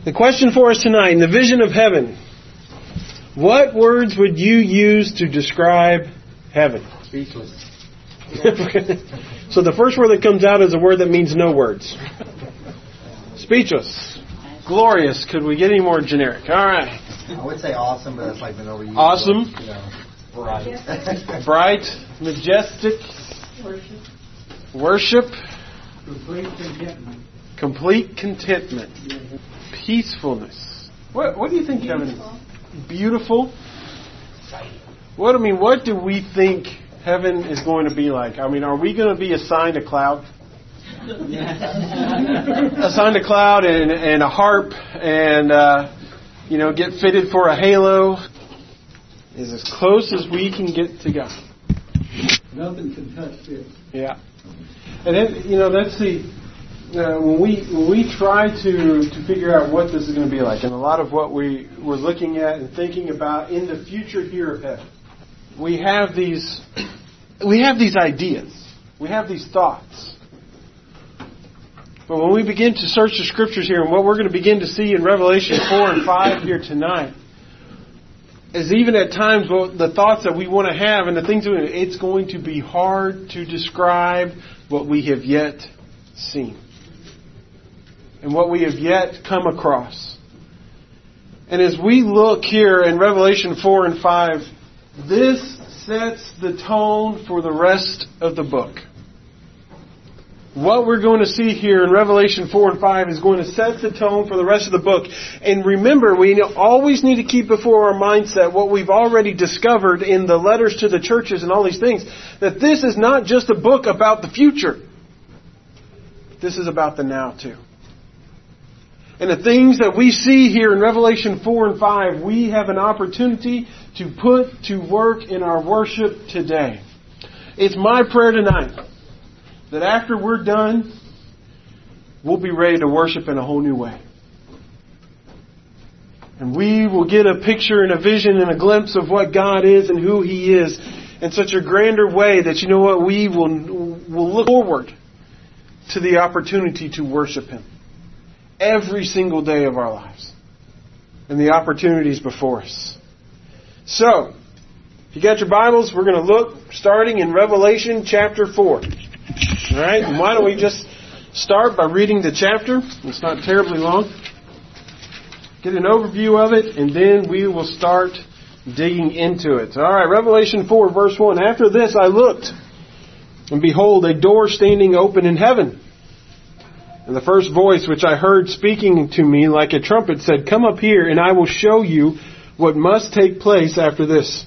The question for us tonight, in the vision of heaven, what words would you use to describe heaven? Speechless. So the first word that comes out is a word that means no words. Speechless. Glorious. Could we get any more generic? All right. I would say awesome, but that's like been overused. Awesome. Bright. Bright. Majestic. Worship. Complete contentment. Complete contentment. Peacefulness. What do you think, Kevin? Beautiful. What do we think heaven is going to be like? I mean, are we going to be assigned a cloud? Assigned a cloud and a harp and get fitted for a halo? Is as close as we can get to God. Nothing can touch this. Yeah. And then, that's when we try to figure out what this is going to be like, and a lot of what we're looking at and thinking about in the future here of heaven, we have these ideas, we have these thoughts. But when we begin to search the Scriptures here, and what we're going to begin to see in Revelation 4 and 5 here tonight, is even at times the thoughts that we want to have and the things it's going to be hard to describe what we have yet seen and what we have yet come across. And as we look here in Revelation 4 and 5, this sets the tone for the rest of the book. What we're going to see here in Revelation 4 and 5 is going to set the tone for the rest of the book. And remember, we always need to keep before our mindset what we've already discovered in the letters to the churches and all these things, that this is not just a book about the future. This is about the now too. And the things that we see here in Revelation 4 and 5, we have an opportunity to put to work in our worship today. It's my prayer tonight that after we're done, we'll be ready to worship in a whole new way. And we will get a picture and a vision and a glimpse of what God is and who He is in such a grander way that, we will look forward to the opportunity to worship Him every single day of our lives and the opportunities before us. So, if you got your Bibles, we're going to look starting in Revelation chapter 4. All right, and why don't we just start by reading the chapter? It's not terribly long. Get an overview of it, and then we will start digging into it. All right, Revelation 4, verse 1. After this I looked, and behold, a door standing open in heaven. And the first voice which I heard speaking to me like a trumpet said, "Come up here, and I will show you what must take place after this."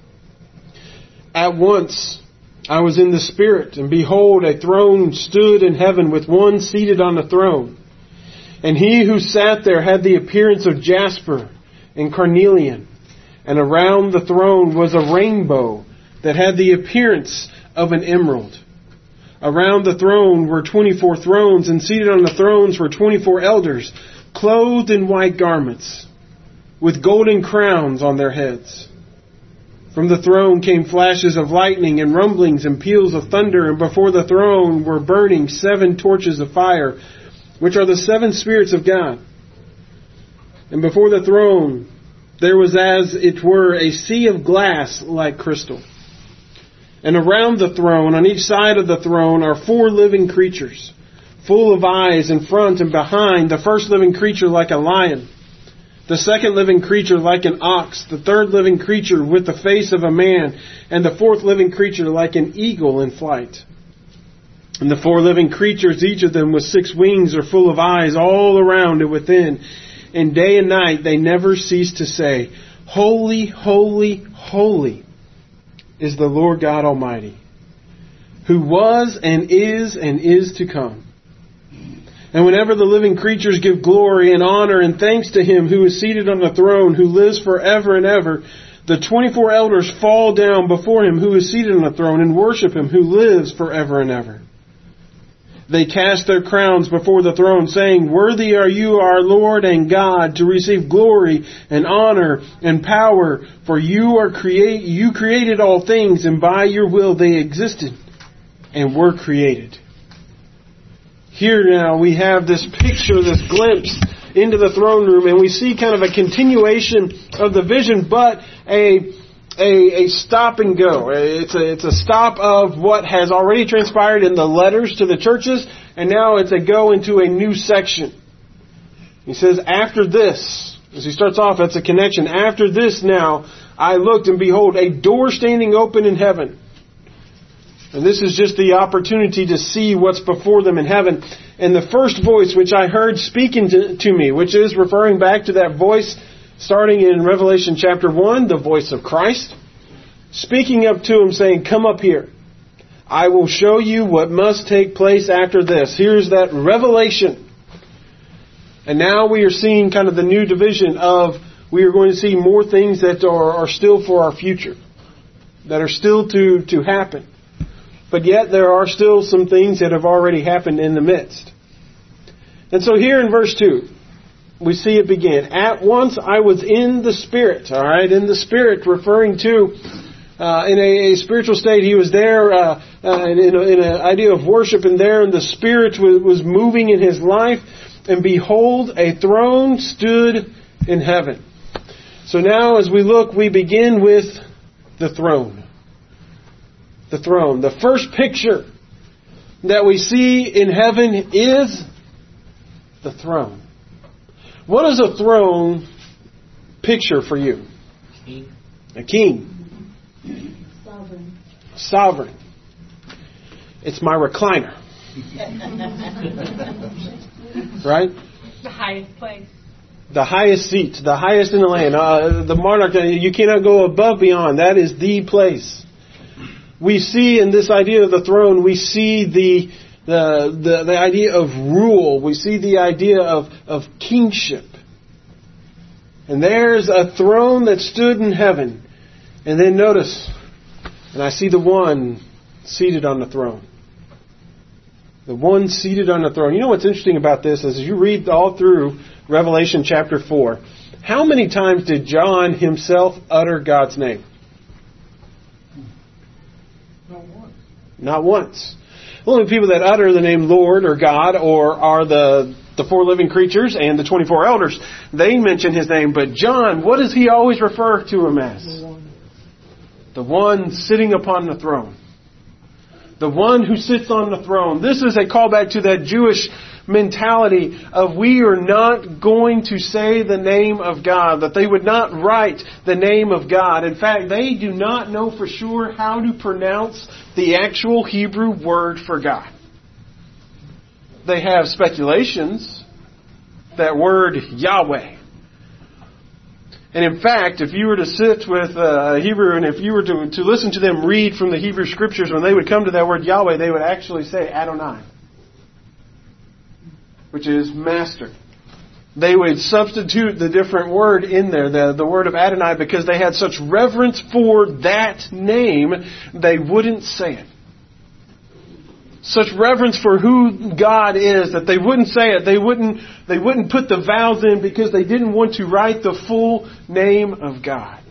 At once I was in the Spirit, and behold, a throne stood in heaven with one seated on the throne. And he who sat there had the appearance of jasper and carnelian. And around the throne was a rainbow that had the appearance of an emerald. Around the throne were 24 thrones, and seated on the thrones were 24 elders, clothed in white garments, with golden crowns on their heads. From the throne came flashes of lightning and rumblings and peals of thunder, and before the throne were burning 7 torches of fire, which are the 7 spirits of God. And before the throne there was as it were a sea of glass like crystal. And around the throne, on each side of the throne, are 4 living creatures, full of eyes in front and behind, the first living creature like a lion, the second living creature like an ox, the third living creature with the face of a man, and the fourth living creature like an eagle in flight. And the 4 living creatures, each of them with 6 wings, are full of eyes all around and within. And day and night they never cease to say, "Holy, holy, holy is the Lord God Almighty, who was and is to come." And whenever the living creatures give glory and honor and thanks to Him who is seated on the throne, who lives forever and ever, the 24 elders fall down before Him who is seated on the throne and worship Him who lives forever and ever. They cast their crowns before the throne, saying, "Worthy are you, our Lord and God, to receive glory and honor and power, for you created all things, and by your will they existed and were created." Here now we have this picture, this glimpse into the throne room, and we see kind of a continuation of the vision, but a stop and go. It's a stop of what has already transpired in the letters to the churches, and now it's a go into a new section. He says, after this, as he starts off, that's a connection. After this now, I looked, and behold, a door standing open in heaven. And this is just the opportunity to see what's before them in heaven. And the first voice which I heard speaking to me, which is referring back to that voice starting in Revelation chapter 1, the voice of Christ, speaking up to him saying, come up here. I will show you what must take place after this. Here's that revelation. And now we are seeing kind of the new division of, we are going to see more things that are still for our future, that are still to happen. But yet there are still some things that have already happened in the midst. And so here in verse 2, we see it begin. At once I was in the Spirit. All right, in the Spirit, referring to in a spiritual state. He was there in an idea of worship, and there in the Spirit was moving in his life. And behold, a throne stood in heaven. So now as we look, we begin with the throne. The throne. The first picture that we see in heaven is the throne. What is a throne picture for you? King. A king. Sovereign. Sovereign. It's my recliner. Right? The highest place. The highest seat. The highest in the land. The monarch. You cannot go above beyond. That is the place. We see in this idea of the throne, we see the idea of rule. We see the idea of kingship. And there's a throne that stood in heaven. And then notice, and I see the one seated on the throne. The one seated on the throne. You know what's interesting about this is as you read all through Revelation chapter 4, how many times did John himself utter God's name? Not once. The only people that utter the name Lord or God or are the four living creatures and the 24 elders. They mention his name. But John, what does he always refer to him as? The one sitting upon the throne. The one who sits on the throne. This is a callback to that Jewish mentality of we are not going to say the name of God, that they would not write the name of God. In fact, they do not know for sure how to pronounce the actual Hebrew word for God. They have speculations, that word Yahweh. And in fact, if you were to sit with a Hebrew and if you were to listen to them read from the Hebrew Scriptures, when they would come to that word Yahweh, they would actually say Adonai, which is master. They would substitute the different word in there, the word of Adonai, because they had such reverence for that name, they wouldn't say it. Such reverence for who God is that they wouldn't say it. They wouldn't put the vowels in because they didn't want to write the full name of God.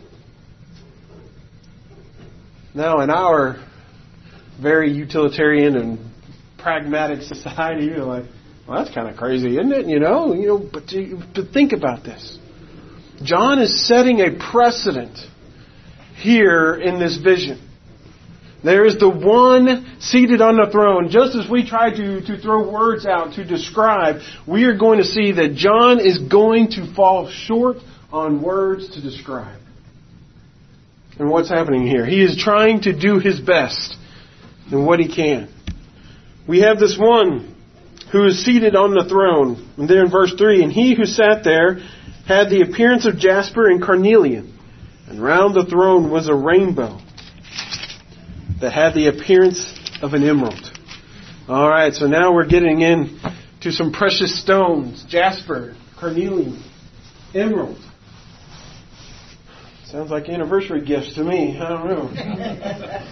Now, in our very utilitarian and pragmatic society, you're like, well, that's kind of crazy, isn't it? But think about this. John is setting a precedent here in this vision. There is the one seated on the throne. Just as we try to throw words out to describe, we are going to see that John is going to fall short on words to describe. And what's happening here? He is trying to do his best in what he can. We have this one who is seated on the throne. And there in verse 3, and he who sat there had the appearance of jasper and carnelian. And round the throne was a rainbow that had the appearance of an emerald. All right, so now we're getting in to some precious stones. Jasper, carnelian, emerald. Sounds like anniversary gifts to me. I don't know.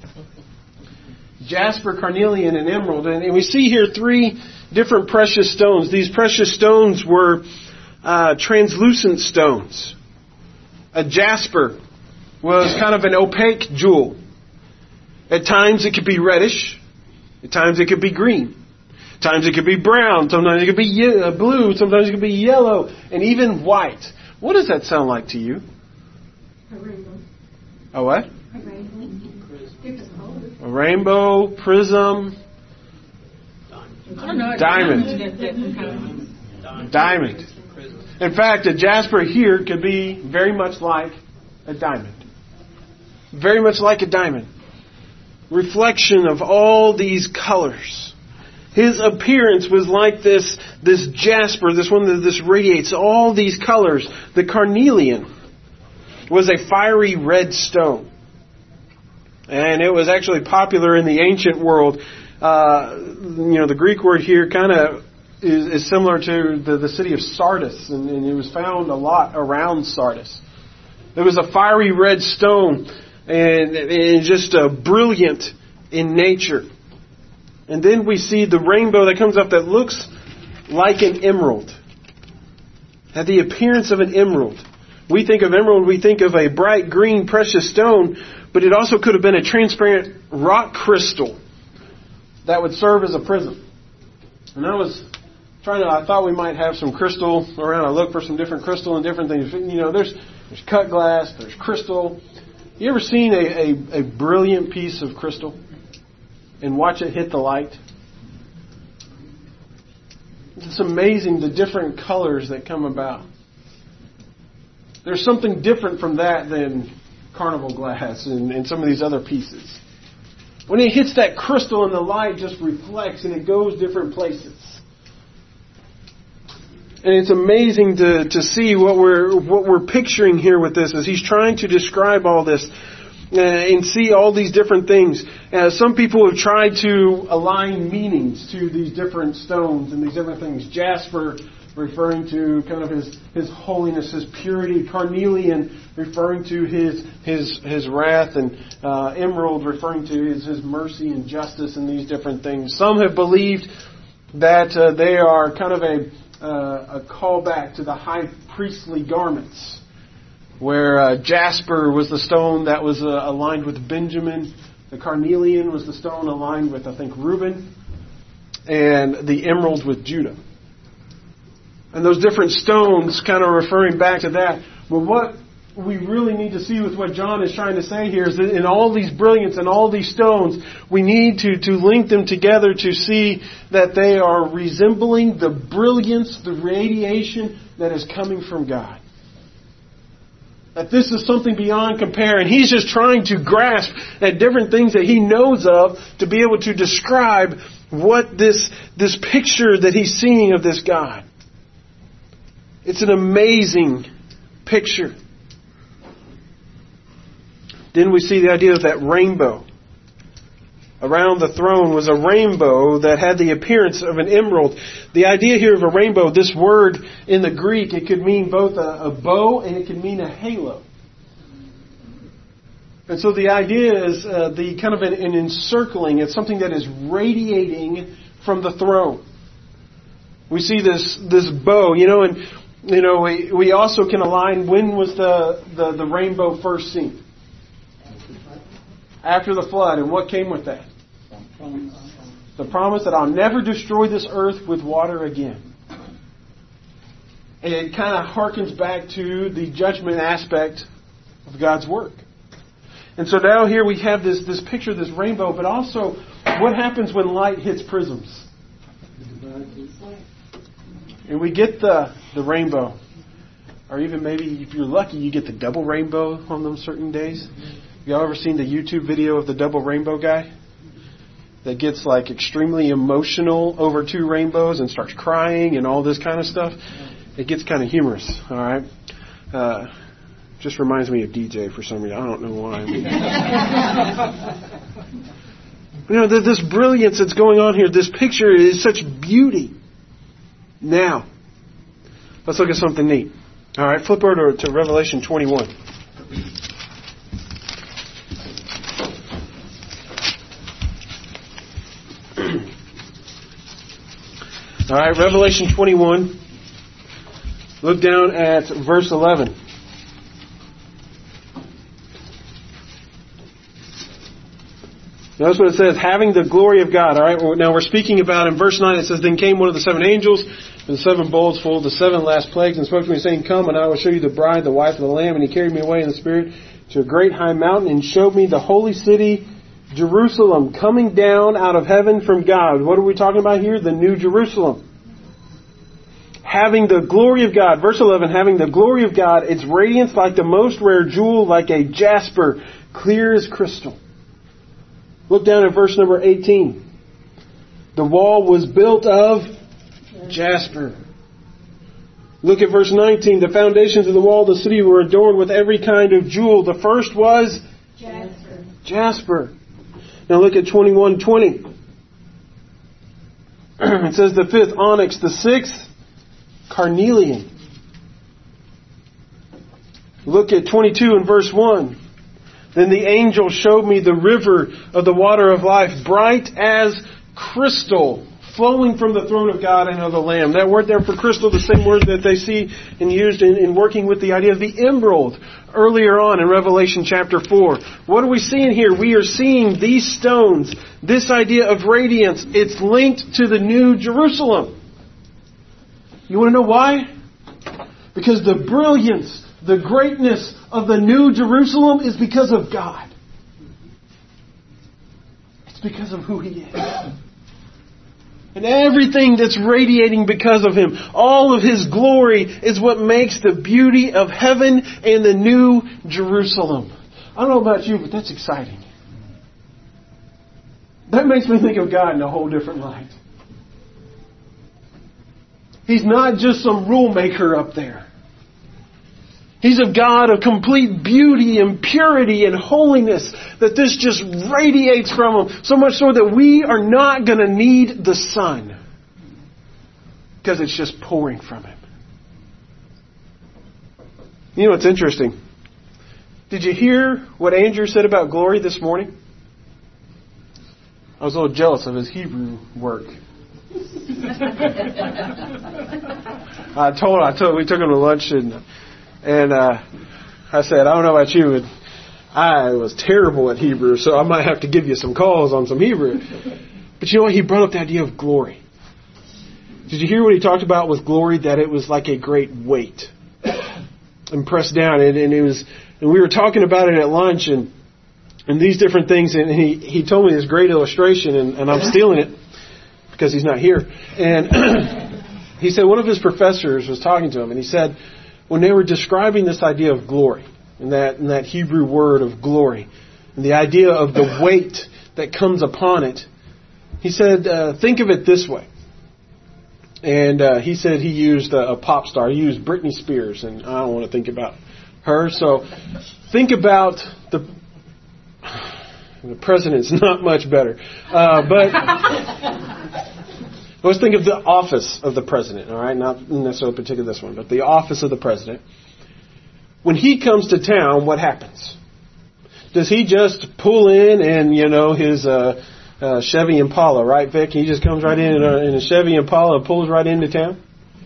Jasper, carnelian, and emerald. And we see here three different precious stones. These precious stones were translucent stones. A jasper was kind of an opaque jewel. At times it could be reddish. At times it could be green. Sometimes it could be brown. Sometimes it could be blue. Sometimes it could be yellow. And even white. What does that sound like to you? A rainbow. A what? A rainbow. Different colors. A rainbow, prism, diamond. Diamond. In fact, a jasper here could be very much like a diamond. Very much like a diamond. Reflection of all these colors. His appearance was like this jasper, this one that radiates all these colors. The carnelian was a fiery red stone. And it was actually popular in the ancient world. The Greek word here kind of is similar to the city of Sardis, and it was found a lot around Sardis. It was a fiery red stone, and just brilliant in nature. And then we see the rainbow that comes up that looks like an emerald. Had the appearance of an emerald. We think of emerald, we think of a bright green precious stone, but it also could have been a transparent rock crystal that would serve as a prism. And I thought we might have some crystal around. I looked for some different crystal and different things. There's cut glass, there's crystal. You ever seen a brilliant piece of crystal and watch it hit the light? It's amazing the different colors that come about. There's something different from that than carnival glass and some of these other pieces. When it hits that crystal and the light just reflects and it goes different places. And it's amazing to see what we're picturing here with this as he's trying to describe all this and see all these different things. Some people have tried to align meanings to these different stones and these different things. Jasper referring to kind of his holiness, his purity. Carnelian referring to his wrath, and emerald referring to his mercy and justice and these different things. Some have believed that they are kind of a callback to the high priestly garments, where jasper was the stone that was aligned with Benjamin, the carnelian was the stone aligned with, I think, Reuben, and the emerald with Judah. And those different stones kind of referring back to that. But what we really need to see with what John is trying to say here is that in all these brilliance and all these stones, we need to link them together to see that they are resembling the brilliance, the radiation that is coming from God. That this is something beyond compare. And he's just trying to grasp at different things that he knows of to be able to describe what this picture that he's seeing of this God. It's an amazing picture. Then we see the idea of that rainbow. Around the throne was a rainbow that had the appearance of an emerald. The idea here of a rainbow, this word in the Greek, it could mean both a bow and it could mean a halo. And so the idea is the kind of an encircling. It's something that is radiating from the throne. We see this bow, and we also can align when was the rainbow first seen. After the flood. And what came with that? The promise that I'll never destroy this earth with water again. And it kind of harkens back to the judgment aspect of God's work. And so now here we have this picture, this rainbow, but also what happens when light hits prisms? And we get the rainbow. Or even maybe if you're lucky, you get the double rainbow on those certain days. Y'all ever seen the YouTube video of the double rainbow guy? That gets like extremely emotional over two rainbows and starts crying and all this kind of stuff. It gets kind of humorous, alright? Just reminds me of DJ for some reason. I don't know why. This brilliance that's going on here, this picture is such beauty. Now, let's look at something neat. Alright, flip over to Revelation 21. All right, Revelation 21. Look down at verse 11. Notice what it says, having the glory of God. All right. Now we're speaking about in verse 9. It says, then came one of the 7 angels with 7 bowls full of the 7 last plagues, and spoke to me, saying, come, and I will show you the bride, the wife of the Lamb. And he carried me away in the Spirit to a great high mountain, and showed me the holy city, Jerusalem, coming down out of heaven from God. What are we talking about here? The New Jerusalem. Having the glory of God. Verse 11, having the glory of God, its radiance like the most rare jewel, like a jasper, clear as crystal. Look down at verse number 18. The wall was built of jasper. Look at verse 19. The foundations of the wall of the city were adorned with every kind of jewel. The first was jasper. Now look at 21:20. It says the 5th onyx, the 6th carnelian. Look at 22 and verse 1. Then the angel showed me the river of the water of life, bright as crystal, flowing from the throne of God and of the Lamb. That word there for crystal, the same word that they see and used in working with the idea of the emerald earlier on in Revelation chapter 4. What are we seeing here? We are seeing these stones, this idea of radiance. It's linked to the New Jerusalem. You want to know why? Because the brilliance, the greatness of the New Jerusalem is because of God. It's because of who He is. And everything that's radiating because of Him, all of His glory is what makes the beauty of heaven and the New Jerusalem. I don't know about you, but that's exciting. That makes me think of God in a whole different light. He's not just some rule maker up there. He's a God of complete beauty and purity and holiness, that this just radiates from Him. So much so that we are not going to need the sun, because it's just pouring from Him. You know what's interesting? Did you hear what Andrew said about glory this morning? I was a little jealous of his Hebrew work. We took him to lunch and I said, I don't know about you, but I was terrible at Hebrew, so I might have to give you some calls on some Hebrew. But you know what? He brought up the idea of glory. Did you hear what he talked about with glory? That it was like a great weight and pressed down. And we were talking about it at lunch and these different things. And he told me this great illustration, and I'm stealing it because he's not here. And he said one of his professors was talking to him, and he said, when they were describing this idea of glory, and that Hebrew word of glory, and the idea of the weight that comes upon it, he said, think of it this way. And he said he used a pop star. He used Britney Spears, and I don't want to think about her. So think about the president's not much better. But let's think of the office of the president, all right? Not necessarily particularly this one, but the office of the president. When he comes to town, what happens? Does he just pull in and, his Chevy Impala, right, Vic? He just comes right in a Chevy Impala and pulls right into town?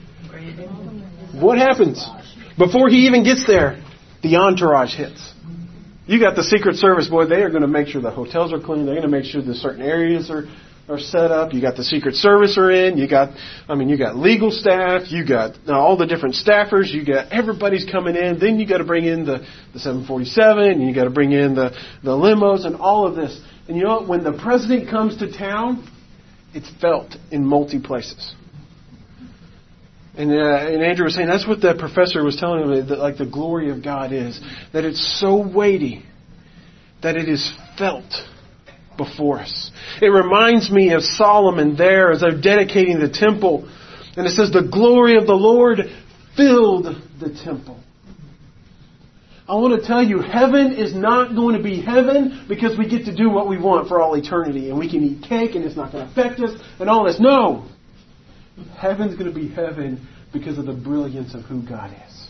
What happens? Before he even gets there, the entourage hits. You got the Secret Service, boy, they are going to make sure the hotels are clean. They're going to make sure that certain areas are set up. You got the Secret Service are in. You got legal staff. You got all the different staffers. You got everybody's coming in. Then you got to bring in the 747. And you got to bring in the limos and all of this. And you know what? When the president comes to town, it's felt in multi places. And Andrew was saying that's what that professor was telling him, that like the glory of God is, that it's so weighty that it is felt before us. It reminds me of Solomon there as they're dedicating the temple. And it says the glory of the Lord filled the temple. I want to tell you, heaven is not going to be heaven because we get to do what we want for all eternity. And we can eat cake and it's not going to affect us and all this. No! Heaven's going to be heaven because of the brilliance of who God is.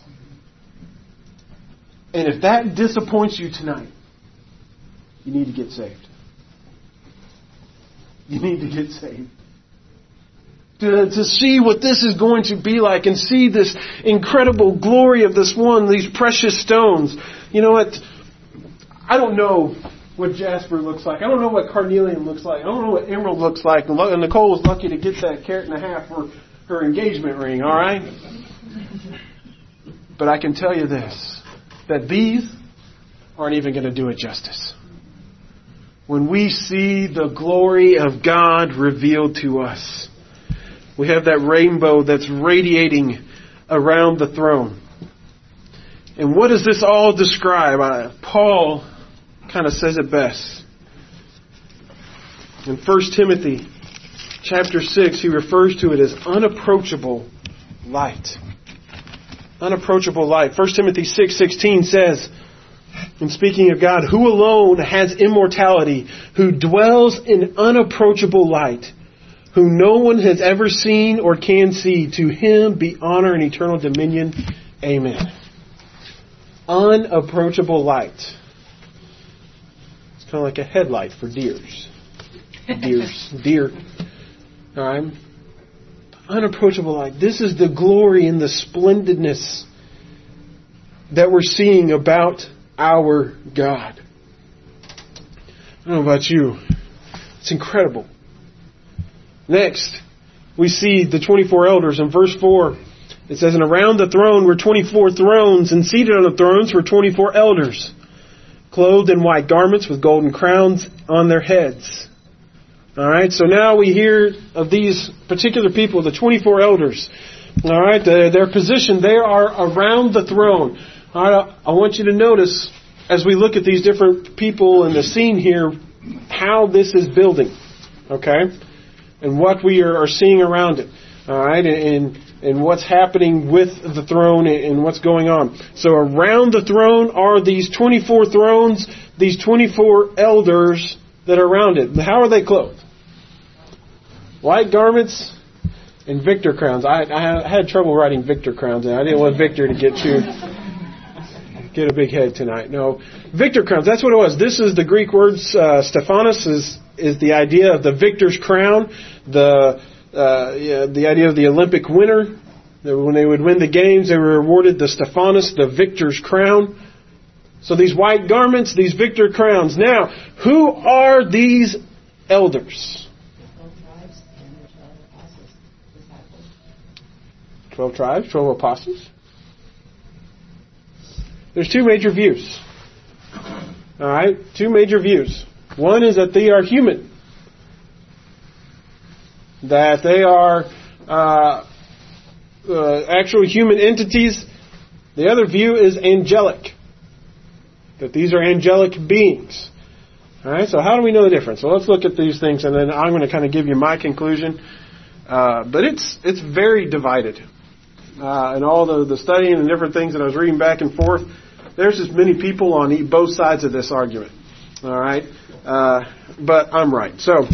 And if that disappoints you tonight, you need to get saved. You need to get saved. To see what this is going to be like and see this incredible glory of this one, these precious stones. You know what? I don't know what jasper looks like. I don't know what carnelian looks like. I don't know what emerald looks like. And Nicole was lucky to get that carat and a half for her engagement ring, all right? But I can tell you this, that these aren't even going to do it justice. When we see the glory of God revealed to us, we have that rainbow that's radiating around the throne. And what does this all describe? Paul kind of says it best. In 1 Timothy chapter 6, he refers to it as unapproachable light. Unapproachable light. 1 Timothy 6:16 says, in speaking of God, who alone has immortality, who dwells in unapproachable light, whom no one has ever seen or can see, to him be honor and eternal dominion. Amen. Unapproachable light. It's kind of like a headlight for deers. Deer. Alright? Unapproachable light. This is the glory and the splendidness that we're seeing about our God. I don't know about you. It's incredible. Next, we see the 24 elders. In verse 4, it says, and around the throne were 24 thrones, and seated on the thrones were 24 elders, clothed in white garments with golden crowns on their heads. Alright, so now we hear of these particular people, the 24 elders. Alright, their position, they are around the throne. Alright, I want you to notice, as we look at these different people in the scene here, how this is building. Okay? And what we are seeing around it. Alright, and what's happening with the throne and what's going on. So around the throne are these 24 thrones, these 24 elders that are around it. How are they clothed? White garments and victor crowns. I had trouble writing victor crowns, and I didn't want Victor to get a big head tonight. No, victor crowns. That's what it was. This is the Greek word Stephanos is the idea of the victor's crown. The idea of the Olympic winner. When they would win the games, they were awarded the Stephanos, the victor's crown. So these white garments, these victor crowns. Now, who are these elders? 12 tribes, 12 apostles. There's two major views. Alright, two major views. One is that they are human. That they are actual human entities. The other view is angelic. That these are angelic beings. Alright, so how do we know the difference? So let's look at these things, and then I'm going to kind of give you my conclusion. But it's very divided. And all the studying and different things that I was reading back and forth, there's as many people on both sides of this argument. All right? But I'm right. So, all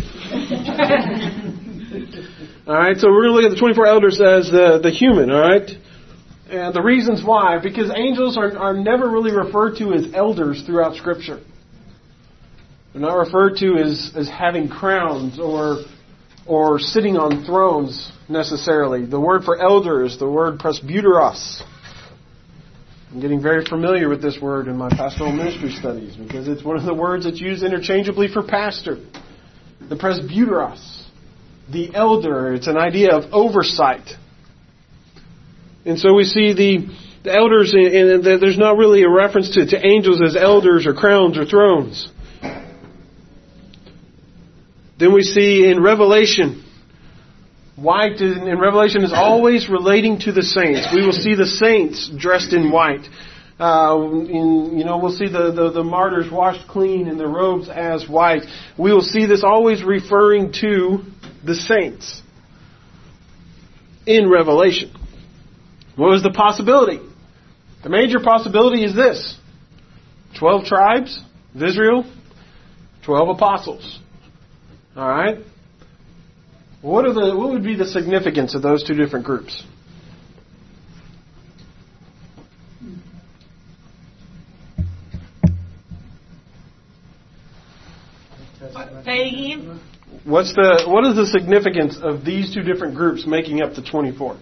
right, so we're going to look at the 24 elders as the human, all right? And the reasons why, because angels are never really referred to as elders throughout Scripture. They're not referred to as having crowns or sitting on thrones necessarily. The word for elder is the word presbyteros. I'm getting very familiar with this word in my pastoral ministry studies because it's one of the words that's used interchangeably for pastor. The presbyteros, the elder, it's an idea of oversight. And so we see the elders, and there's not really a reference to angels as elders or crowns or thrones. Then we see in Revelation, white in Revelation is always relating to the saints. We will see the saints dressed in white. We'll see the martyrs washed clean in their robes as white. We will see this always referring to the saints in Revelation. What was the possibility? The major possibility is this: 12 tribes of Israel, 12 apostles. All right. What would be the significance of those two different groups? Say it again. What is the significance of these two different groups making up the 24?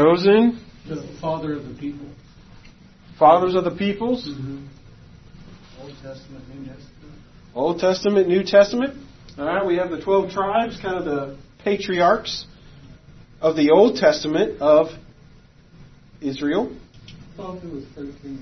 Chosen. The father of the people. Fathers of the peoples. Mm-hmm. Old Testament, New Testament. Old Testament, New Testament. All right, we have the 12 tribes, kind of the patriarchs of the Old Testament of Israel. I thought there was 13.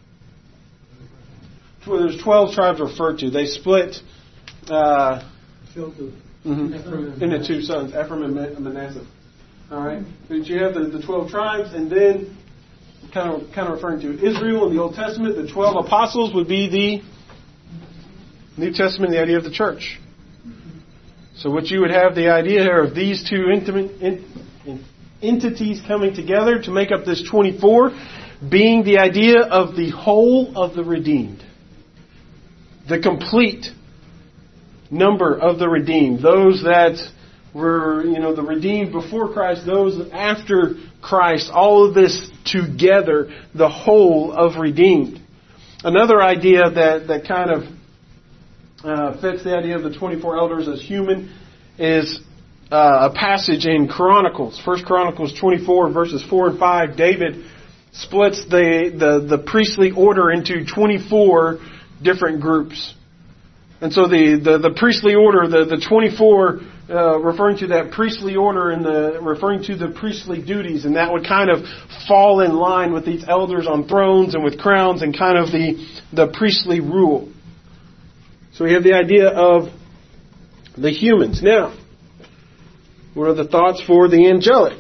Well, there's 12 tribes referred to. They split Joseph. into two sons, Ephraim and Manasseh. All right, but you have the 12 tribes, and then kind of referring to Israel in the Old Testament. The 12 apostles would be the New Testament, the idea of the church. So what you would have the idea here of these two entities coming together to make up this 24, being the idea of the whole of the redeemed. The complete number of the redeemed. Those that were, the redeemed before Christ, those after Christ, all of this together, the whole of redeemed. Another idea that kind of fits the idea of the 24 elders as human is a passage in Chronicles. 1 Chronicles 24 verses 4 and 5. David splits the priestly order into 24 different groups. And so the priestly order, the 24 referring to that priestly order and referring to the priestly duties, and that would kind of fall in line with these elders on thrones and with crowns and kind of the priestly rule. So we have the idea of the humans. Now, what are the thoughts for the angelic?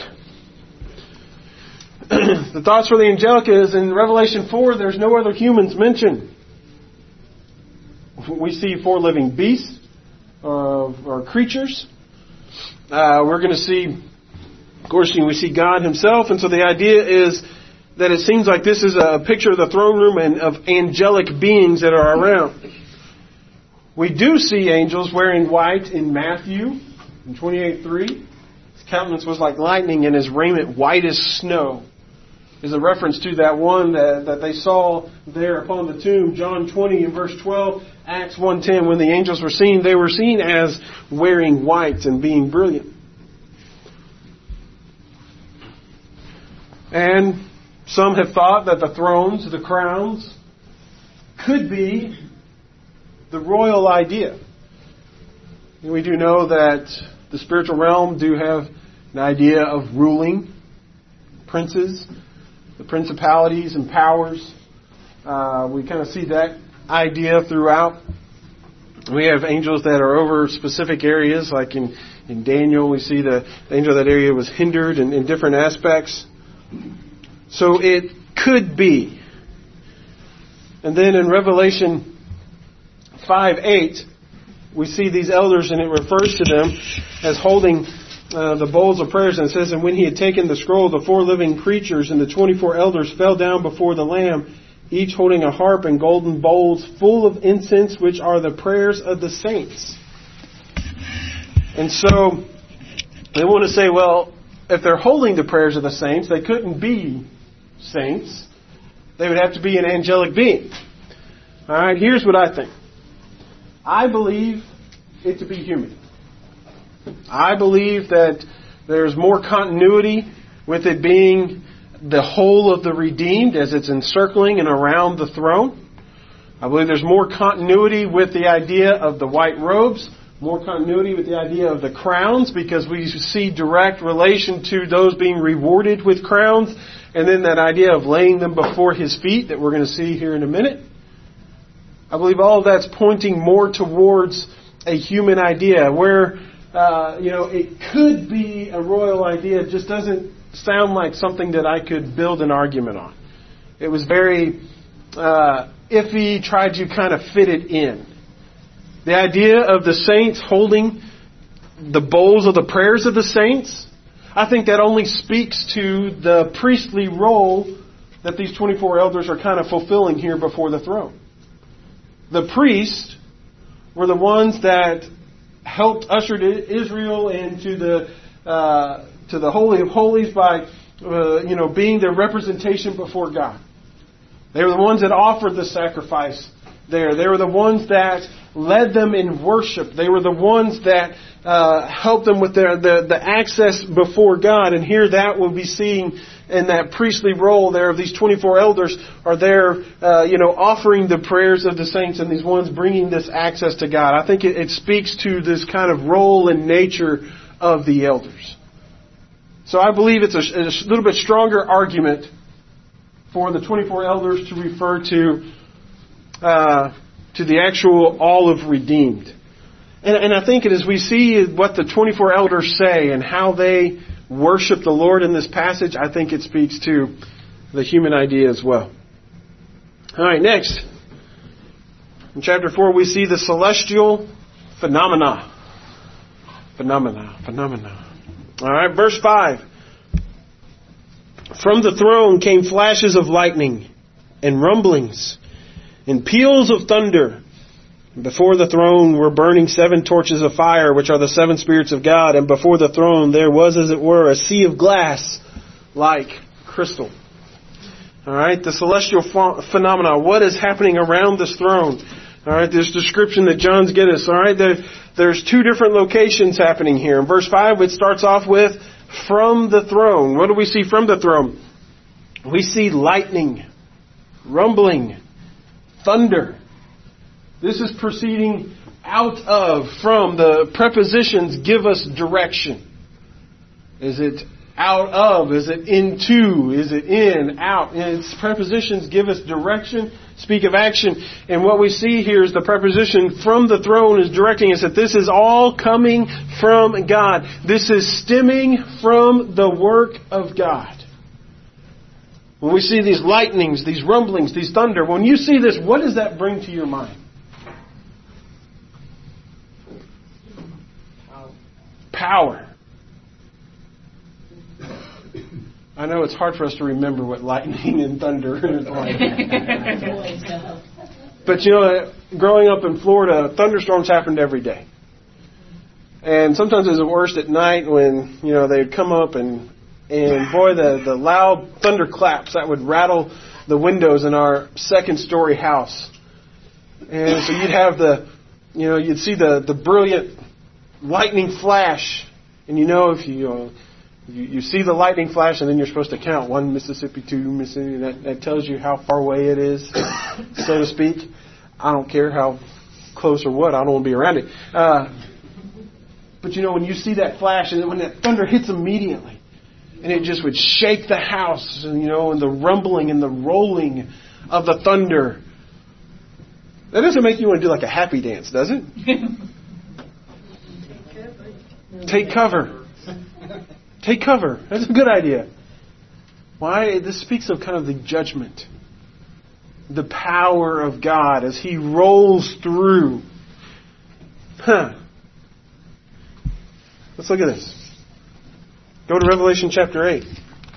The thoughts for the angelic is in Revelation 4, there's no other humans mentioned. We see 4 living beasts or creatures. We're going to see, of course, we see God Himself. And so the idea is that it seems like this is a picture of the throne room and of angelic beings that are around. We do see angels wearing white in Matthew, in 28:3. His countenance was like lightning and his raiment white as snow. Is a reference to that one that they saw there upon the tomb. John 20 and verse 12, Acts 1:10, when the angels were seen, they were seen as wearing white and being brilliant. And some have thought that the thrones, the crowns, could be the royal idea. And we do know that the spiritual realm do have an idea of ruling princes, the principalities and powers. We kind of see that idea throughout. We have angels that are over specific areas, like in Daniel, we see the angel of that area was hindered in different aspects. So it could be. And then in Revelation 5:8, we see these elders, and it refers to them as holding the bowls of prayers, and it says, and when he had taken the scroll, the 4 living creatures and the 24 elders fell down before the Lamb, each holding a harp and golden bowls full of incense, which are the prayers of the saints. And so they want to say, well, if they're holding the prayers of the saints, they couldn't be saints. They would have to be an angelic being. All right, here's what I think. I believe it to be human. I believe that there's more continuity with it being the whole of the redeemed as it's encircling and around the throne. I believe there's more continuity with the idea of the white robes, more continuity with the idea of the crowns, because we see direct relation to those being rewarded with crowns, and then that idea of laying them before His feet that we're going to see here in a minute. I believe all of that's pointing more towards a human idea where it could be a royal idea. It just doesn't sound like something that I could build an argument on. It was very iffy, tried to kind of fit it in. The idea of the saints holding the bowls of the prayers of the saints, I think that only speaks to the priestly role that these 24 elders are kind of fulfilling here before the throne. The priests were the ones that helped usher Israel into the Holy of Holies by being their representation before God. They were the ones that offered the sacrifice there. They were the ones that led them in worship. They were the ones that helped them with the access before God. And here that will be seen in that priestly role there of these 24 elders are there, offering the prayers of the saints and these ones bringing this access to God. I think it speaks to this kind of role and nature of the elders. So I believe it's a little bit stronger argument for the 24 elders to refer to the actual all of redeemed. And I think as we see what the 24 elders say and how they worship the Lord in this passage, I think it speaks to the human idea as well. All right, next. In chapter 4, we see the celestial phenomena. Phenomena. All right, verse 5. From the throne came flashes of lightning and rumblings and peals of thunder. Before the throne were burning 7 torches of fire, which are the 7 spirits of God. And before the throne there was, as it were, a sea of glass like crystal. All right, the celestial phenomena. What is happening around this throne? All right, this description that John's given us. All right, there's 2 different locations happening here. In verse 5, it starts off with from the throne. What do we see from the throne? We see lightning, rumbling, thunder. This is proceeding out of, from. The prepositions give us direction. Is it out of? Is it into? Is it in? Out? And its prepositions give us direction, speak of action. And what we see here is the preposition from the throne is directing us that this is all coming from God. This is stemming from the work of God. When we see these lightnings, these rumblings, these thunder, when you see this, what does that bring to your mind? Power. I know it's hard for us to remember what lightning and thunder is like. But growing up in Florida, thunderstorms happened every day. And sometimes it was the worst at night when, they'd come up and boy, the loud thunderclaps that would rattle the windows in our 2nd-story house. And so you'd have you'd see the brilliant lightning flash, and if you see the lightning flash, and then you're supposed to count 1 Mississippi, 2 Mississippi. That tells you how far away it is, so to speak. I don't care how close or what. I don't want to be around it. But when you see that flash, and when that thunder hits immediately, and it just would shake the house, and the rumbling and the rolling of the thunder. That doesn't make you want to do like a happy dance, does it? Take cover. Take cover. That's a good idea. Why? This speaks of kind of the judgment. The power of God as He rolls through. Let's look at this. Go to Revelation chapter 8.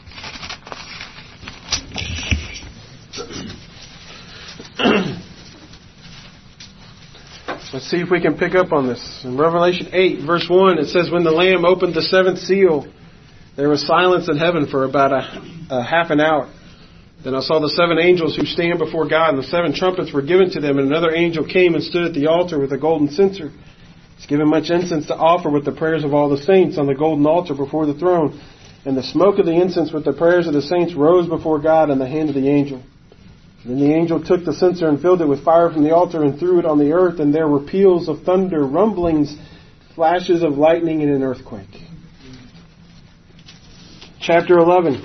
Let's see if we can pick up on this. In Revelation 8, verse 1, it says, when the Lamb opened the 7th seal, there was silence in heaven for about a half an hour. Then I saw the 7 angels who stand before God, and the 7 trumpets were given to them, and another angel came and stood at the altar with a golden censer. He's given much incense to offer with the prayers of all the saints on the golden altar before the throne. And the smoke of the incense with the prayers of the saints rose before God in the hand of the angel. Then the angel took the censer and filled it with fire from the altar and threw it on the earth, and there were peals of thunder, rumblings, flashes of lightning, and an earthquake. Chapter 11,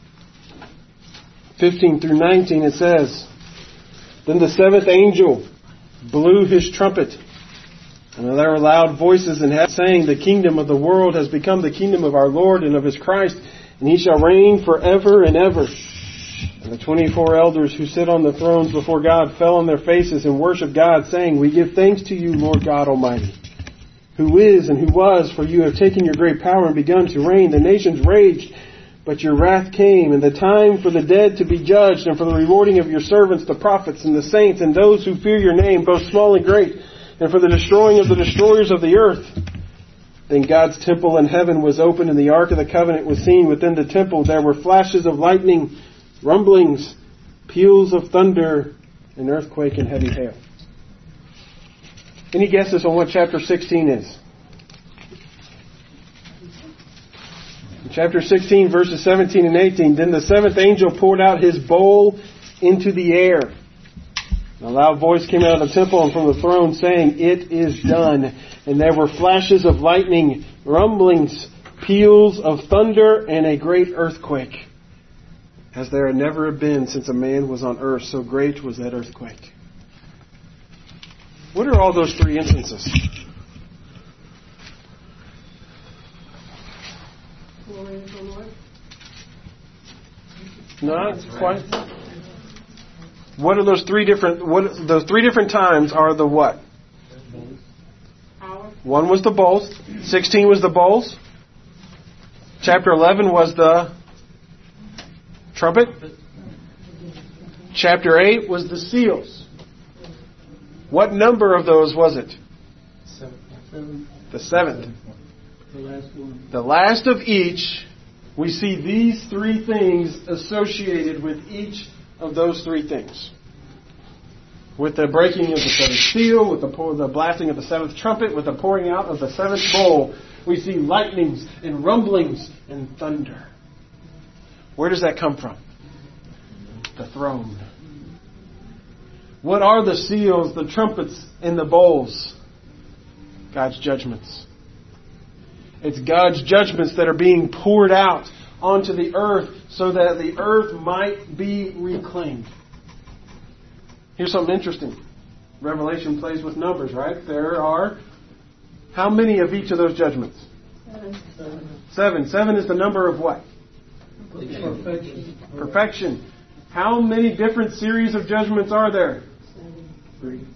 15 through 19, it says, then the 7th angel blew his trumpet, and there were loud voices in heaven saying, the kingdom of the world has become the kingdom of our Lord and of His Christ, and He shall reign forever and ever. And the 24 elders who sit on the thrones before God fell on their faces and worshiped God, saying, we give thanks to you, Lord God Almighty, who is and who was, for you have taken your great power and begun to reign. The nations raged, but your wrath came, and the time for the dead to be judged, and for the rewarding of your servants, the prophets and the saints, and those who fear your name, both small and great, and for the destroying of the destroyers of the earth. Then God's temple in heaven was opened, and the ark of the covenant was seen within the temple. There were flashes of lightning, rumblings, peals of thunder, an earthquake, and heavy hail. Any guesses on what chapter 16 is? In chapter 16, verses 17 and 18, then the seventh angel poured out his bowl into the air. A loud voice came out of the temple and from the throne saying, "It is done." And there were flashes of lightning, rumblings, peals of thunder, and a great earthquake, as there had never been since a man was on earth. So great was that earthquake. What are all those three instances? Glory of the Lord. Not quite. What are those three different? Those three different times are the what? Power. 1 was the bowls. 16 was the bowls. Chapter 11 was the trumpet. Chapter 8 was the seals. What number of those was it? 7. The seventh. The last one. The last of each, we see these three things associated with each of those three things. With the breaking of the seventh seal, with the blasting of the seventh trumpet, with the pouring out of the seventh bowl, we see lightnings and rumblings and thunder. Where does that come from? The throne. What are the seals, the trumpets, and the bowls? God's judgments. It's God's judgments that are being poured out onto the earth so that the earth might be reclaimed. Here's something interesting. Revelation plays with numbers, right? There are how many of each of those judgments? 7. 7 is the number of what? Perfection. Perfection. How many different series of judgments are there? 3.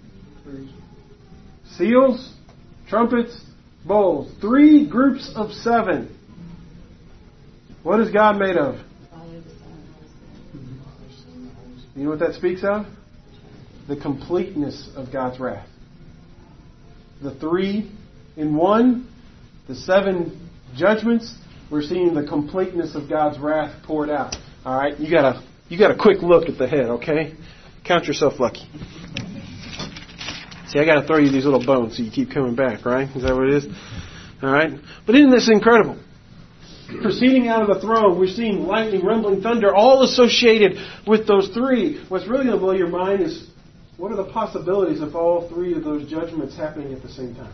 Seals, trumpets, bowls. 3 groups of 7. What is God made of? You know what that speaks of? The completeness of God's wrath. The 3 in 1, the 7 judgments, we're seeing the completeness of God's wrath poured out. All right, you got a quick look at the head, okay? Count yourself lucky. See, I got to throw you these little bones so you keep coming back, right? Is that what it is? All right, but isn't this incredible? Proceeding out of the throne, we're seeing lightning, rumbling, thunder, all associated with those 3. What's really going to blow your mind is, what are the possibilities of all 3 of those judgments happening at the same time?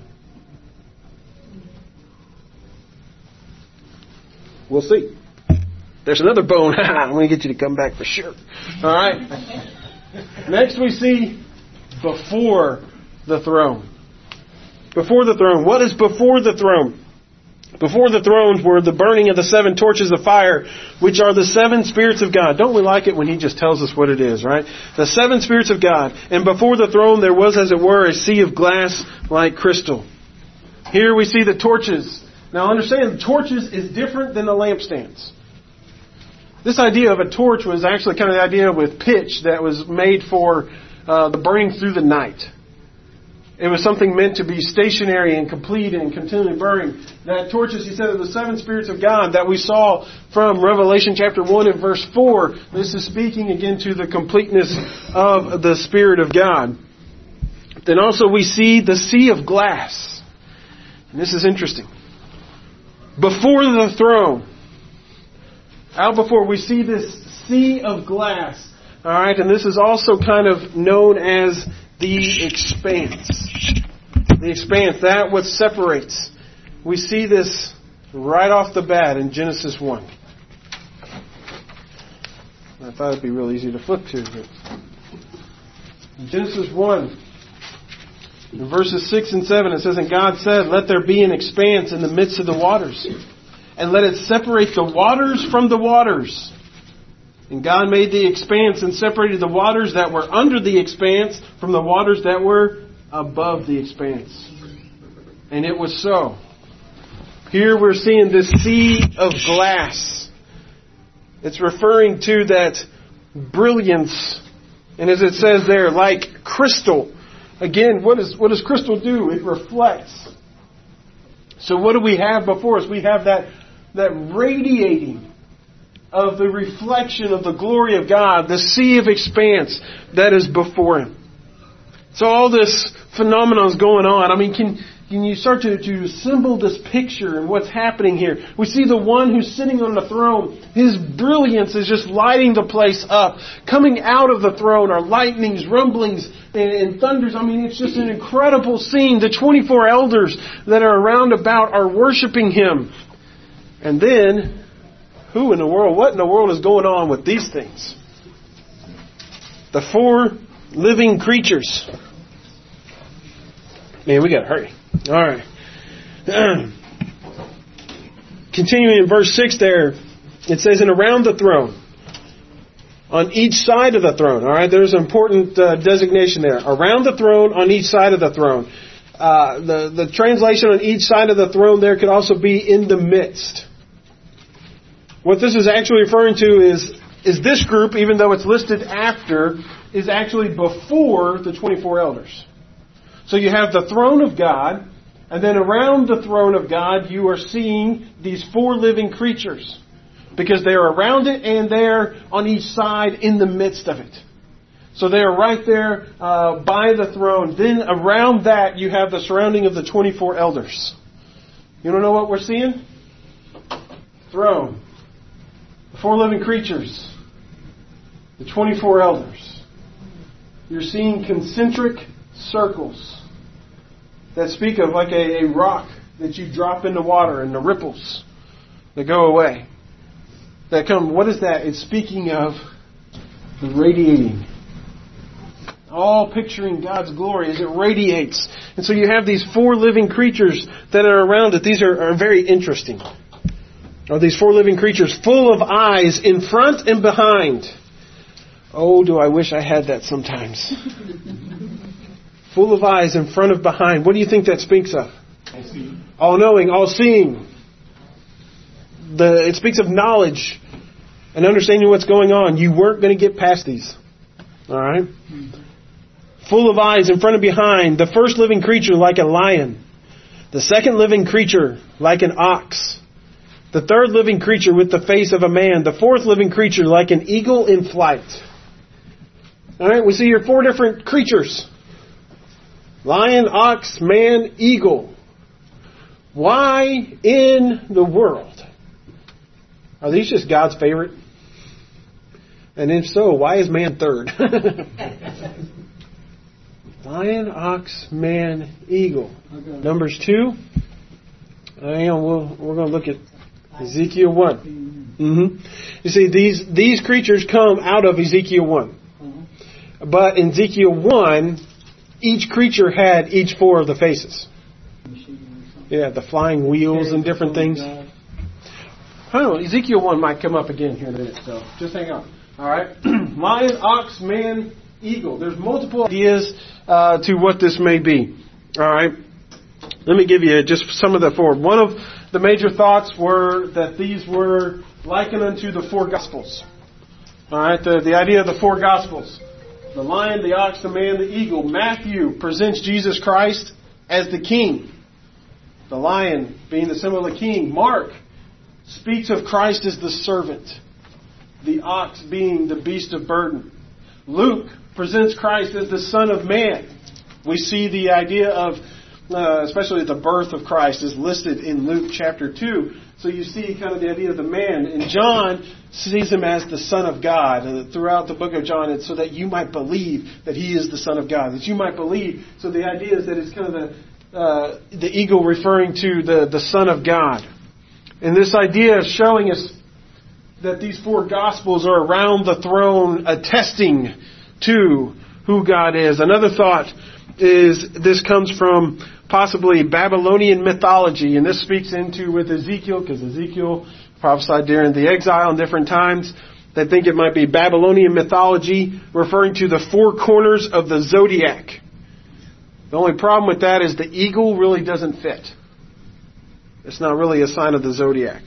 We'll see. There's another bone. I'm going to get you to come back for sure. All right. Next we see before the throne. Before the throne. What is before the throne? Before the thrones were the burning of the 7 torches of fire, which are the 7 spirits of God. Don't we like it when He just tells us what it is, right? The 7 spirits of God. And before the throne there was, as it were, a sea of glass like crystal. Here we see the torches. Now understand, torches is different than the lampstands. This idea of a torch was actually kind of the idea with pitch that was made for the burning through the night. It was something meant to be stationary and complete and continually burning. That torches, he said, are the 7 spirits of God that we saw from Revelation chapter 1 and verse 4. This is speaking again to the completeness of the Spirit of God. Then also we see the sea of glass. And this is interesting. Before the throne, out before, we see this sea of glass. All right, and this is also kind of known as the expanse. The expanse, that what separates. We see this right off the bat in Genesis 1. I thought it'd be real easy to flip to. But in Genesis 1, in verses 6 and 7, it says, "And God said, let there be an expanse in the midst of the waters, and let it separate the waters from the waters. And God made the expanse and separated the waters that were under the expanse from the waters that were above the expanse. And it was so." Here we're seeing this sea of glass. It's referring to that brilliance. And as it says there, like crystal. Again, what does crystal do? It reflects. So what do we have before us? We have that radiating of the reflection of the glory of God, the sea of expanse that is before Him. So all this phenomenon is going on. I mean, can you start to assemble this picture and what's happening here? We see the one who's sitting on the throne. His brilliance is just lighting the place up. Coming out of the throne are lightnings, rumblings, and thunders. I mean, it's just an incredible scene. The 24 elders that are around about are worshiping Him. And then, what in the world is going on with these things? The 4 living creatures. Man, we gotta hurry. Alright. Continuing in verse 6 there, it says, and around the throne, on each side of the throne. Alright, there's an important designation there. Around the throne, on each side of the throne. The translation on each side of the throne there could also be in the midst. What this is actually referring to is this group, even though it's listed after, is actually before the 24 elders. So you have the throne of God, and then around the throne of God you are seeing these 4 living creatures. Because they are around it and they're on each side in the midst of it. So they are right there by the throne. Then around that you have the surrounding of the 24 elders. You don't know what we're seeing? Throne. The 4 living creatures. The 24 elders. You're seeing concentric circles that speak of like a rock that you drop in the water and the ripples that go away. That come, what is that? It's speaking of the radiating. All picturing God's glory as it radiates. And so you have these 4 living creatures that are around it. These are very interesting. These 4 living creatures full of eyes in front and behind. Oh, do I wish I had that sometimes. Full of eyes in front and behind. What do you think that speaks of? All knowing, all seeing. It speaks of knowledge and understanding what's going on. You weren't going to get past these. Alright? Full of eyes in front and behind. The first living creature like a lion. The second living creature like an ox. The third living creature with the face of a man. The fourth living creature like an eagle in flight. Alright, we see here 4 different creatures. Lion, ox, man, eagle. Why in the world? Are these just God's favorite? And if so, why is man third? Lion, ox, man, eagle. Numbers 2. We're going to look at Ezekiel 1. You see, these creatures come out of Ezekiel 1. But in Ezekiel 1, each creature had each 4 of the faces. Yeah, the flying wheels and different things. I don't know, Ezekiel 1 might come up again here in a minute, so just hang on. Alright, lion, ox, man, eagle. There's multiple ideas to what this may be. Alright, let me give you just some of the 4. One of the major thoughts were that these were likened unto the 4 Gospels. Alright, the idea of the 4 Gospels. The lion, the ox, the man, the eagle. Matthew presents Jesus Christ as the king. The lion being the symbol of the king. Mark speaks of Christ as the servant. The ox being the beast of burden. Luke presents Christ as the Son of Man. We see the idea of, especially the birth of Christ is listed in Luke chapter 2. So you see kind of the idea of the man. And John sees him as the Son of God. Throughout the book of John, it's so that you might believe that He is the Son of God. That you might believe. So the idea is that it's kind of the eagle referring to the Son of God. And this idea is showing us that these 4 Gospels are around the throne attesting to who God is. Another thought is this comes from possibly Babylonian mythology, and this speaks into with Ezekiel, because Ezekiel prophesied during the exile in different times. They think it might be Babylonian mythology referring to the 4 corners of the zodiac. The only problem with that is the eagle really doesn't fit. It's not really a sign of the zodiac.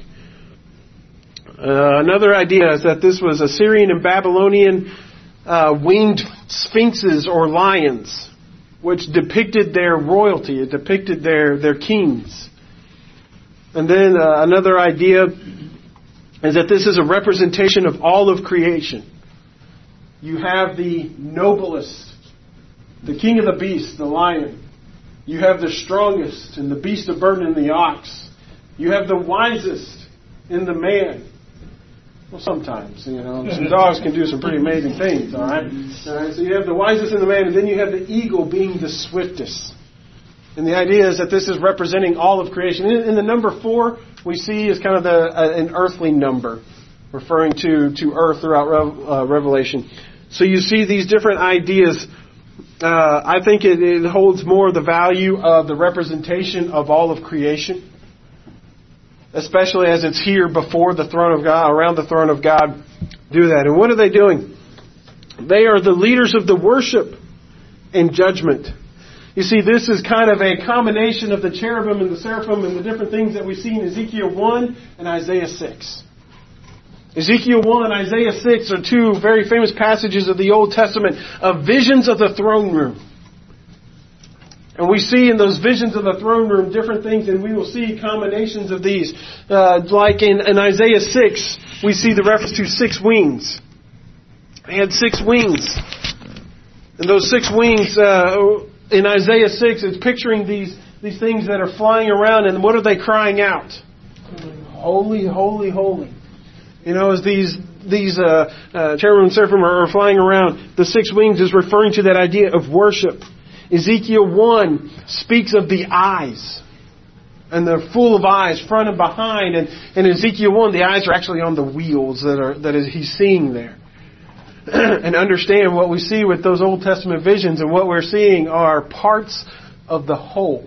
Another idea is that this was Assyrian and Babylonian winged sphinxes or lions, which depicted their royalty. It depicted their kings. And then another idea is that this is a representation of all of creation. You have the noblest the king of the beasts, the lion. You have the strongest and the beast of burden and the ox. You have the wisest in the man. Well, sometimes, some dogs can do some pretty amazing things, all right? So you have the wisest in the man, and then you have the eagle being the swiftest. And the idea is that this is representing all of creation. In the number 4, we see is kind of an earthly number, referring to earth throughout Revelation. So you see these different ideas. I think it holds more of the value of the representation of all of creation, especially as it's here before the throne of God, around the throne of God. Do that. And what are they doing? They are the leaders of the worship and judgment. You see, this is kind of a combination of the cherubim and the seraphim and the different things that we see in Ezekiel 1 and Isaiah 6. Ezekiel 1 and Isaiah 6 are two very famous passages of the Old Testament of visions of the throne room. And we see in those visions of the throne room different things, and we will see combinations of these. Like in Isaiah 6, we see the reference to 6 wings. They had 6 wings. And those 6 wings, in Isaiah 6, it's picturing these things that are flying around, and what are they crying out? Holy, holy, holy. As these cherubim and seraphim are flying around, the 6 wings is referring to that idea of worship. Ezekiel 1 speaks of the eyes. And they're full of eyes, front and behind. And in Ezekiel 1, the eyes are actually on the wheels that he's seeing there. And understand what we see with those Old Testament visions, and what we're seeing are parts of the whole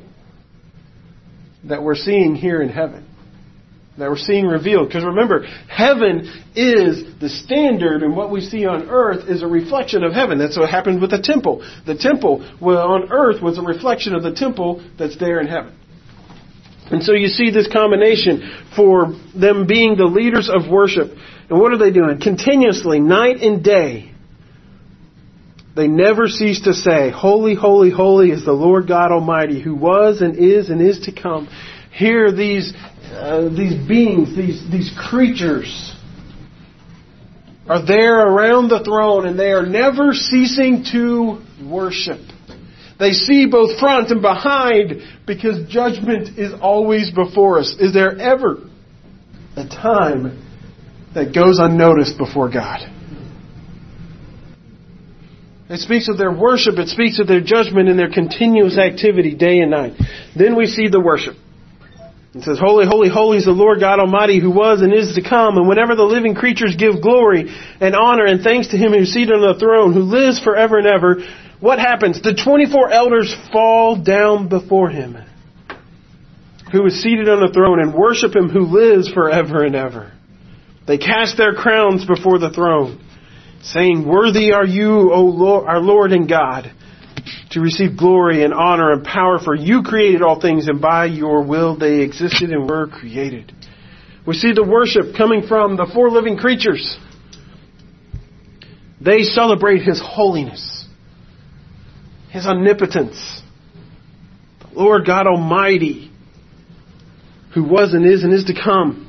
that we're seeing here in heaven, that we're seeing revealed. Because remember, heaven is the standard, and what we see on earth is a reflection of heaven. That's what happened with the temple. The temple on earth was a reflection of the temple that's there in heaven. And so you see this combination for them being the leaders of worship. And what are they doing? Continuously, night and day, they never cease to say, holy, holy, holy is the Lord God Almighty, who was and is to come. Here these beings, these creatures are there around the throne, and they are never ceasing to worship. They see both front and behind, because judgment is always before us. Is there ever a time that goes unnoticed before God? It speaks of their worship. It speaks of their judgment and their continuous activity day and night. Then we see the worship. It says, holy, holy, holy is the Lord God Almighty, who was and is to come. And whenever the living creatures give glory and honor and thanks to Him who is seated on the throne, who lives forever and ever, what happens? The 24 elders fall down before Him, who is seated on the throne, and worship Him who lives forever and ever. They cast their crowns before the throne, saying, worthy are you, O Lord, our Lord and God, to receive glory and honor and power, for you created all things, and by your will they existed and were created. We see the worship coming from the 4 living creatures. They celebrate His holiness, His omnipotence, the Lord God Almighty, who was and is to come.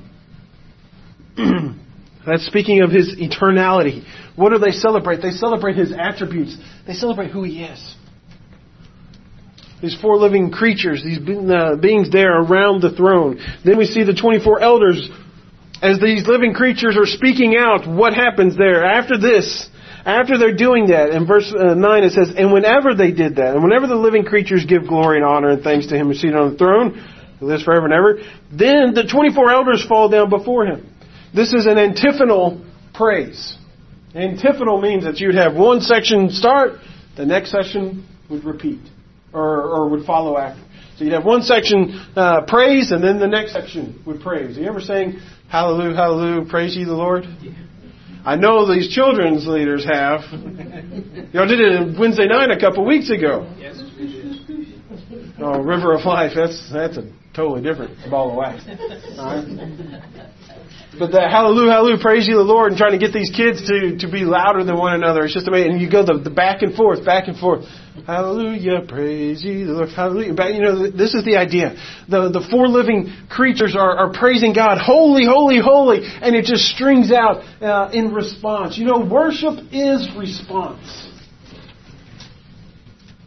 That's speaking of His eternality. What do they celebrate? They celebrate His attributes. They celebrate who He is. These 4 living creatures, these beings there around the throne. Then we see the 24 elders. As these living creatures are speaking out, what happens there? After this, after they're doing that, in verse 9 it says, and whenever they did that, and whenever the living creatures give glory and honor and thanks to Him who is seated on the throne, who lives forever and ever, then the 24 elders fall down before Him. This is an antiphonal praise. Antiphonal means that you'd have one section start, the next section would repeat, or would follow after. So you'd have one section praise, and then the next section would praise. You ever sang, hallelujah, hallelujah, praise ye the Lord? Yeah. I know these children's leaders have. Y'all did it on Wednesday night a couple weeks ago. Yes. Oh, River of Life, that's a totally different ball of wax. All right? But that hallelujah, hallelujah, praise ye the Lord, and trying to get these kids to be louder than one another. It's just amazing. And you go the back and forth. Hallelujah, praise ye the Lord, hallelujah. This is the idea. The 4 living creatures are praising God, holy, holy, holy. And it just strings out in response. Worship is response.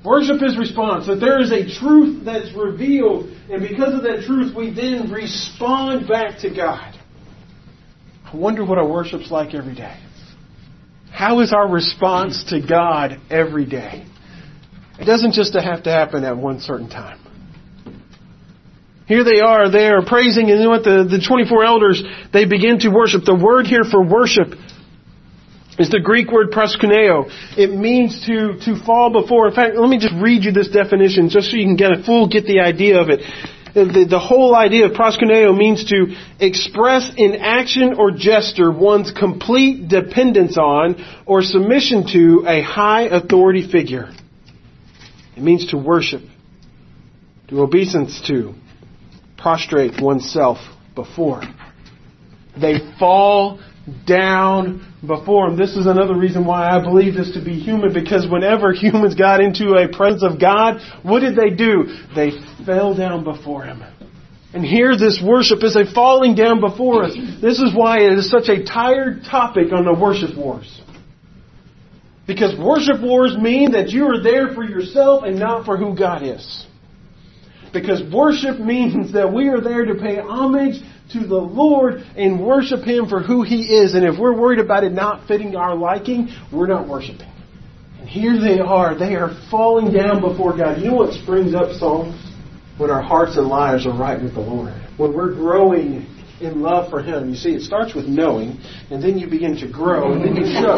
Worship is response. That there is a truth that is revealed, and because of that truth, we then respond back to God. I wonder what our worship's like every day. How is our response to God every day? It doesn't just have to happen at one certain time. Here they are praising, and you know what? The 24 elders, they begin to worship. The word here for worship is the Greek word proskuneo. It means to fall before. In fact, let me just read you this definition just so you can get the idea of it. The whole idea of proskuneo means to express in action or gesture one's complete dependence on or submission to a high authority figure. It means to worship, to obeisance to, prostrate oneself before. They fall down before Him. This is another reason why I believe this to be human, because whenever humans got into a presence of God, what did they do? They fell down before Him. And here this worship is a falling down before us. This is why it is such a tired topic on the worship wars. Because worship wars mean that you are there for yourself and not for who God is. Because worship means that we are there to pay homage to the Lord and worship Him for who He is. And if we're worried about it not fitting our liking, we're not worshiping. And here they are falling down before God. You know what springs up songs? When our hearts and lives are right with the Lord. When we're growing in love for Him. You see, it starts with knowing, and then you begin to grow, and then you show.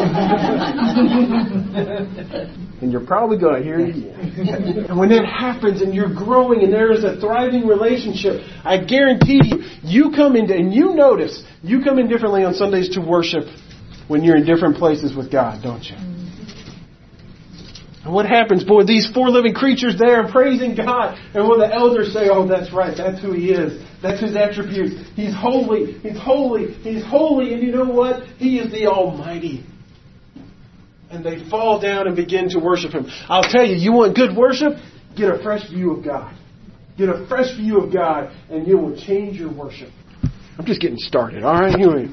And you're probably going to hear it again. And when that happens and you're growing and there is a thriving relationship, I guarantee you come in, and you notice, you come in differently on Sundays to worship when you're in different places with God, don't you? And what happens? Boy, these four living creatures there are praising God. And when the elders say, oh, that's right, that's who He is. That's His attributes. He's holy, He's holy, He's holy. And you know what? He is the Almighty. And they fall down and begin to worship Him. I'll tell you, you want good worship? Get a fresh view of God. Get a fresh view of God, and you will change your worship. I'm just getting started. All right, anyway.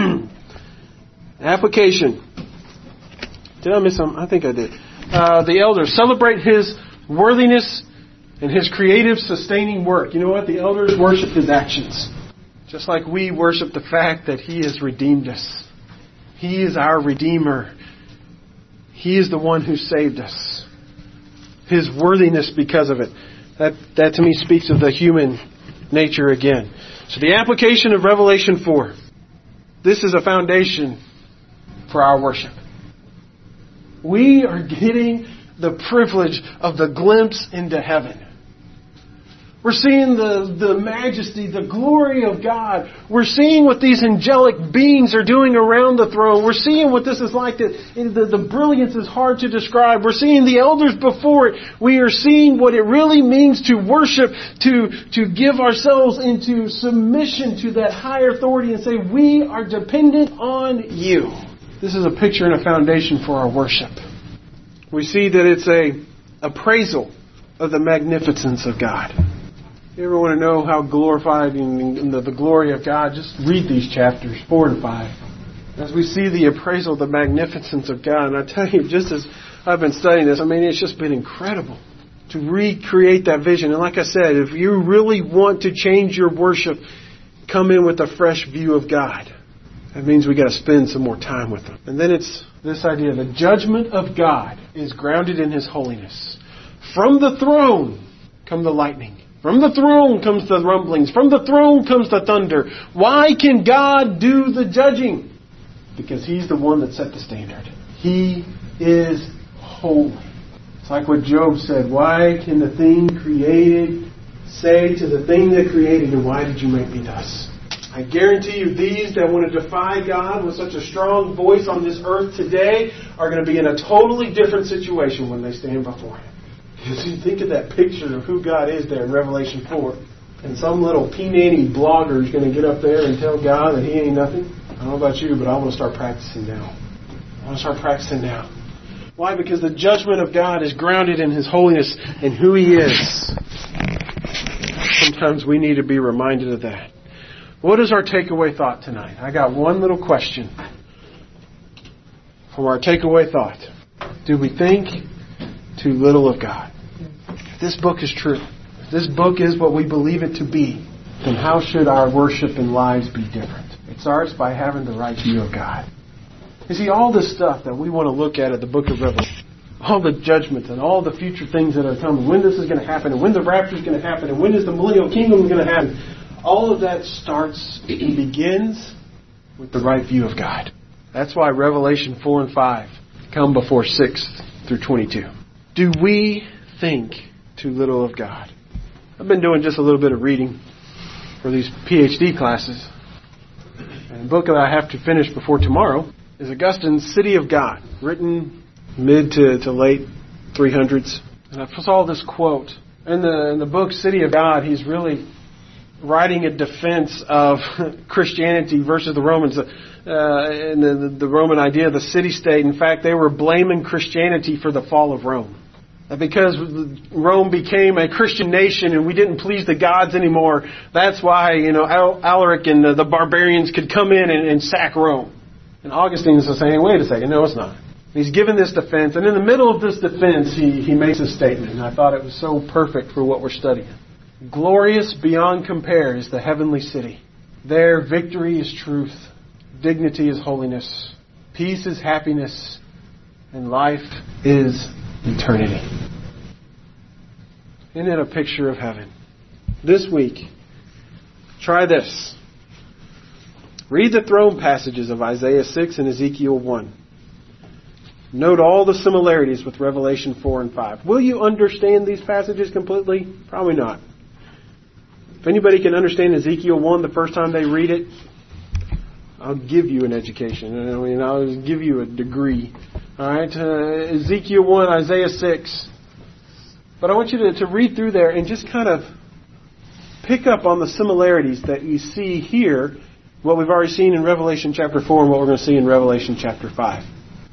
Application. Did I miss something? I think I did. The elders celebrate His worthiness and His creative, sustaining work. You know what? The elders worship His actions. Just like we worship the fact that He has redeemed us. He is our Redeemer. He is the one who saved us. His worthiness because of it. That to me speaks of the human nature again. So the application of Revelation 4. This is a foundation for our worship. We are getting the privilege of the glimpse into heaven. We're seeing the majesty, the glory of God. We're seeing what these angelic beings are doing around the throne. We're seeing what this is like. The brilliance is hard to describe. We're seeing the elders before it. We are seeing what it really means to worship, to give ourselves into submission to that higher authority and say, we are dependent on You. This is a picture and a foundation for our worship. We see that it's a appraisal of the magnificence of God. You ever want to know how glorified in the glory of God? Just read these chapters 4 and 5. As we see the appraisal of the magnificence of God, and I tell you, just as I've been studying this, I mean, it's just been incredible to recreate that vision. And like I said, if you really want to change your worship, come in with a fresh view of God. That means we got to spend some more time with Him. And then it's this idea: the judgment of God is grounded in His holiness. From the throne come the lightning. From the throne comes the rumblings. From the throne comes the thunder. Why can God do the judging? Because He's the one that set the standard. He is holy. It's like what Job said. Why can the thing created say to the thing that created, and why did you make me thus? I guarantee you, these that want to defy God with such a strong voice on this earth today are going to be in a totally different situation when they stand before Him. Because you think of that picture of who God is there in Revelation 4, and some little P-nanny blogger is going to get up there and tell God that He ain't nothing. I don't know about you, but I want to start practicing now. Why? Because the judgment of God is grounded in His holiness and who He is. Sometimes we need to be reminded of that. What is our takeaway thought tonight? I got one little question from our takeaway thought. Do we think too little of God. If this book is true, if this book is what we believe it to be, then how should our worship and lives be different? It starts by having the right view of God. You see, all this stuff that we want to look at the book of Revelation, all the judgments and all the future things that are coming, when this is going to happen, and when the rapture is going to happen, and when is the millennial kingdom going to happen, all of that starts and begins with the right view of God. That's why Revelation 4 and 5 come before 6 through 22. Do we think too little of God? I've been doing just a little bit of reading for these PhD classes. And the book that I have to finish before tomorrow is Augustine's City of God, written mid to late 300s. And I saw this quote. In the book City of God, he's really writing a defense of Christianity versus the Romans. And the Roman idea of the city-state. In fact, they were blaming Christianity for the fall of Rome. Because Rome became a Christian nation and we didn't please the gods anymore, that's why, Alaric and the barbarians could come in and sack Rome. And Augustine is saying, wait a second, no, it's not. He's given this defense, and in the middle of this defense, he makes a statement, and I thought it was so perfect for what we're studying. Glorious beyond compare is the heavenly city. There, victory is truth, dignity is holiness, peace is happiness, and life is eternity. Isn't it a picture of heaven? This week, try this. Read the throne passages of Isaiah 6 and Ezekiel 1. Note all the similarities with Revelation 4 and 5. Will you understand these passages completely? Probably not. If anybody can understand Ezekiel 1 the first time they read it, I'll give you an education. I'll give you a degree. All right, Ezekiel 1, Isaiah 6. But I want you to read through there and just kind of pick up on the similarities that you see here, what we've already seen in Revelation chapter 4 and what we're going to see in Revelation chapter 5.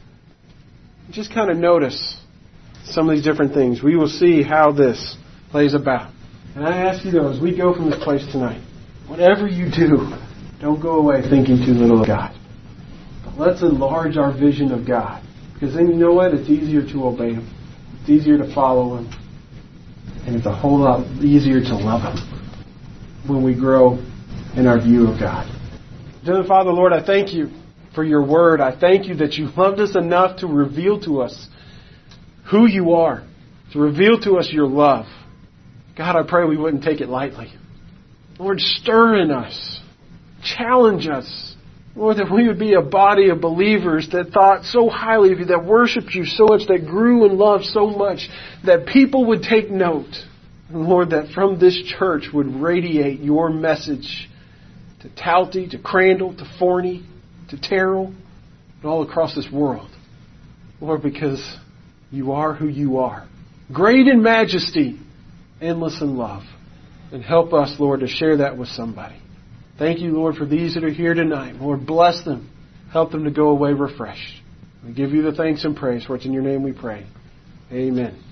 Just kind of notice some of these different things. We will see how this plays about. And I ask you though, as we go from this place tonight, whatever you do, don't go away thinking too little of God. But let's enlarge our vision of God. Because then you know what? It's easier to obey Him. It's easier to follow Him. And it's a whole lot easier to love Him when we grow in our view of God. Dear Father, Lord, I thank you for your word. I thank you that you loved us enough to reveal to us who you are, to reveal to us your love. God, I pray we wouldn't take it lightly. Lord, stir in us. Challenge us. Lord, that we would be a body of believers that thought so highly of you, that worshiped you so much, that grew in love so much, that people would take note. And Lord, that from this church would radiate your message to Talty, to Crandall, to Forney, to Terrell, and all across this world. Lord, because you are who you are. Great in majesty, endless in love. And help us, Lord, to share that with somebody. Thank you, Lord, for these that are here tonight. Lord, bless them. Help them to go away refreshed. We give you the thanks and praise, for it's in your name we pray. Amen.